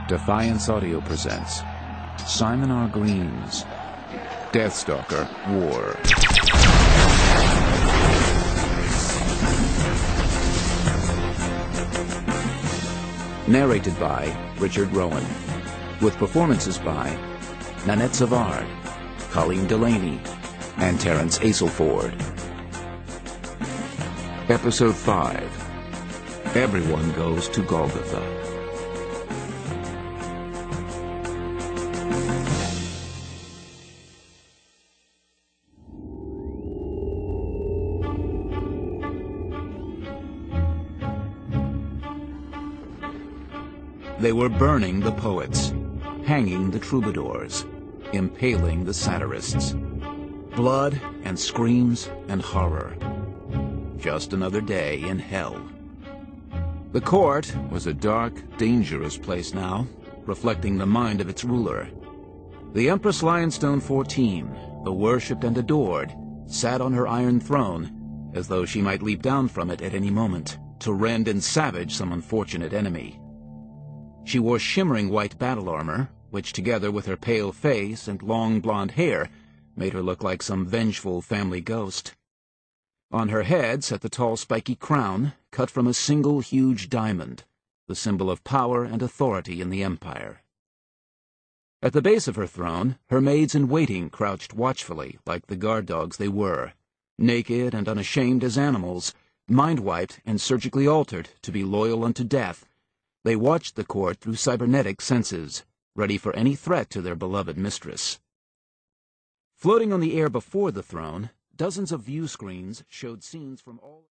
Defiance Audio presents Simon R. Green's Deathstalker War. Narrated by Richard Rowan, with performances by Nanette Savard, Colleen Delaney, and Terrence Aselford. Episode 5. Everyone Goes to Golgotha. They were burning the poets, hanging the troubadours, impaling the satirists. Blood and screams and horror. Just another day in hell. The court was a dark, dangerous place now, reflecting the mind of its ruler. The Empress Lionstone XIV, the worshipped and adored, sat on her iron throne, as though she might leap down from it at any moment, to rend and savage some unfortunate enemy. She wore shimmering white battle armor, which together with her pale face and long blonde hair made her look like some vengeful family ghost. On her head sat the tall spiky crown, cut from a single huge diamond, the symbol of power and authority in the Empire. At the base of her throne, her maids-in-waiting crouched watchfully like the guard dogs they were, naked and unashamed as animals, mind-wiped and surgically altered to be loyal unto death. They watched the court through cybernetic senses, ready for any threat to their beloved mistress. Floating on the air before the throne, dozens of view screens showed scenes from all...